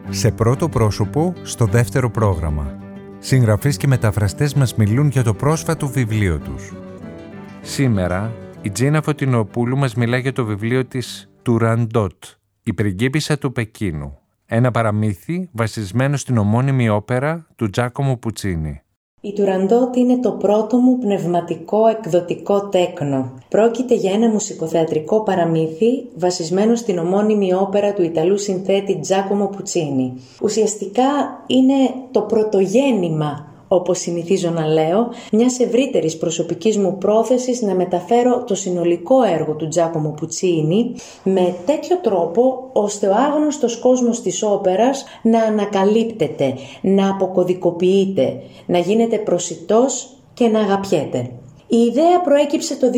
Σε πρώτο πρόσωπο, στο δεύτερο πρόγραμμα. Συγγραφείς και μεταφραστές μας μιλούν για το πρόσφατο βιβλίο τους. Σήμερα, η Τζίνα Φωτεινοπούλου μας μιλά για το βιβλίο της «Τουραντότ», η πριγκίπισσα του Πεκίνου. Ένα παραμύθι βασισμένο στην ομώνυμη όπερα του Τζάκομο Πουτσίνι. Η Τουραντότ είναι το πρώτο μου πνευματικό εκδοτικό τέκνο. Πρόκειται για ένα μουσικοθεατρικό παραμύθι βασισμένο στην ομώνυμη όπερα του Ιταλού συνθέτη Τζάκομο Πουτσίνι. Ουσιαστικά είναι το πρωτογέννημα, όπως συνηθίζω να λέω, μιας ευρύτερης προσωπικής μου πρόθεσης να μεταφέρω το συνολικό έργο του Τζάκομο Πουτσίνι με τέτοιο τρόπο ώστε ο άγνωστος κόσμος της όπερας να ανακαλύπτεται, να αποκωδικοποιείται, να γίνεται προσιτός και να αγαπιέται. Η ιδέα προέκυψε το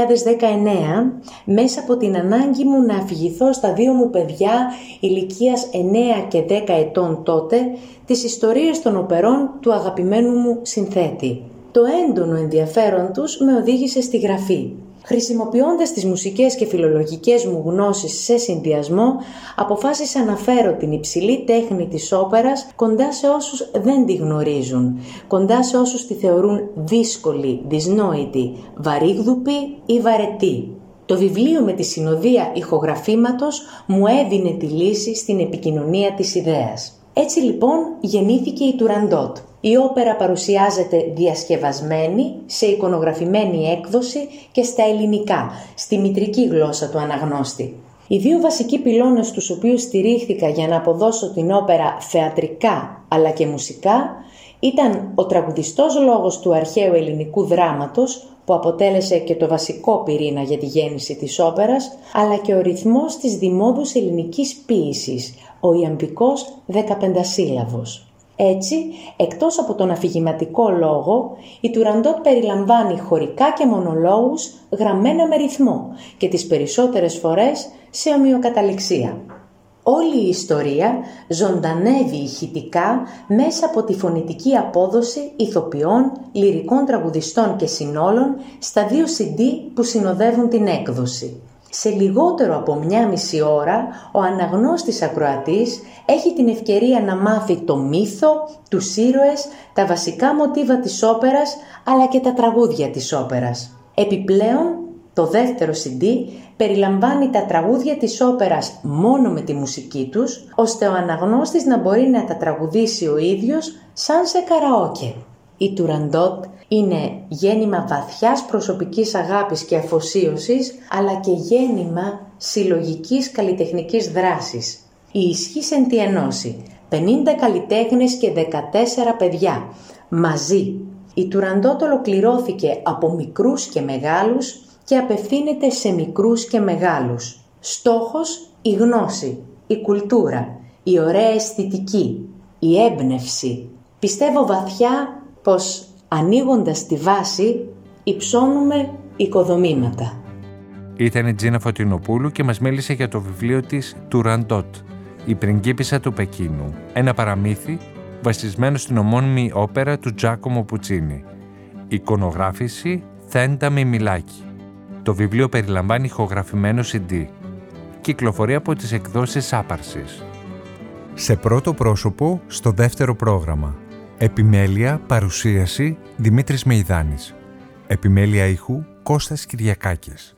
2019 μέσα από την ανάγκη μου να αφηγηθώ στα δύο μου παιδιά ηλικίας 9 και 10 ετών τότε τις ιστορίες των οπερών του αγαπημένου μου συνθέτη. Το έντονο ενδιαφέρον τους με οδήγησε στη γραφή. Χρησιμοποιώντας τις μουσικές και φιλολογικές μου γνώσεις σε συνδυασμό, αποφάσισα να φέρω την υψηλή τέχνη της όπερας κοντά σε όσους δεν τη γνωρίζουν, κοντά σε όσους τη θεωρούν δύσκολη, δυσνόητη, βαρύγδουπη ή βαρετή. Το βιβλίο με τη συνοδεία ηχογραφήματος μου έδινε τη λύση στην επικοινωνία της ιδέας. Έτσι λοιπόν γεννήθηκε η Τουραντότ. Η όπερα παρουσιάζεται διασκευασμένη, σε εικονογραφημένη έκδοση και στα ελληνικά, στη μητρική γλώσσα του αναγνώστη. Οι δύο βασικοί πυλώνες τους οποίους στηρίχθηκα για να αποδώσω την όπερα θεατρικά αλλά και μουσικά ήταν ο τραγουδιστός λόγος του αρχαίου ελληνικού δράματος, που αποτέλεσε και το βασικό πυρήνα για τη γέννηση της όπερας, αλλά και ο ρυθμός της δημόδους ελληνικής ποίησης, ο ιαμβικός 15σύλλαβος. Έτσι, εκτός από τον αφηγηματικό λόγο, η Τουραντότ περιλαμβάνει χωρικά και μονολόγους γραμμένα με ρυθμό και τις περισσότερες φορές σε ομοιοκαταληξία. Όλη η ιστορία ζωντανεύει ηχητικά μέσα από τη φωνητική απόδοση ηθοποιών, λυρικών τραγουδιστών και συνόλων στα 2 CD που συνοδεύουν την έκδοση. Σε λιγότερο από 1,5 ώρα, ο αναγνώστης ακροατής έχει την ευκαιρία να μάθει το μύθο, τους ήρωες, τα βασικά μοτίβα της όπερας, αλλά και τα τραγούδια της όπερας. Επιπλέον, το δεύτερο CD περιλαμβάνει τα τραγούδια της όπερας μόνο με τη μουσική τους, ώστε ο αναγνώστης να μπορεί να τα τραγουδήσει ο ίδιος σαν σε καραόκε. Η Τουραντότ είναι γέννημα βαθιάς προσωπικής αγάπης και αφοσίωσης, αλλά και γέννημα συλλογικής καλλιτεχνικής δράσης. Η ισχύς εν τη ενώση, 50 καλλιτέχνες και 14 παιδιά, μαζί. Η Τουραντότ ολοκληρώθηκε από μικρούς και μεγάλους και απευθύνεται σε μικρούς και μεγάλους. Στόχος η γνώση, η κουλτούρα, η ωραία αισθητική, η έμπνευση. Πιστεύω βαθιά πως ανοίγοντας τη βάση υψώνουμε οικοδομήματα. Ήταν η Τζίνα Φωτεινοπούλου και μας μίλησε για το βιβλίο της «Τουραντότ», η πριγκίπισσα του Πεκίνου. Ένα παραμύθι βασισμένο στην ομώνυμη όπερα του Τζάκομο Πουτσίνι. Εικονογράφηση Θέντα Μιμιλάκη. Το βιβλίο περιλαμβάνει ηχογραφημένο CD. Κυκλοφορεί από τις εκδόσεις Άπαρσης. Σε πρώτο πρόσωπο, στο δεύτερο πρόγραμμα. Επιμέλεια, παρουσίαση, Δημήτρης Μεϊδάνης. Επιμέλεια ήχου, Κώστας Κυριακάκης.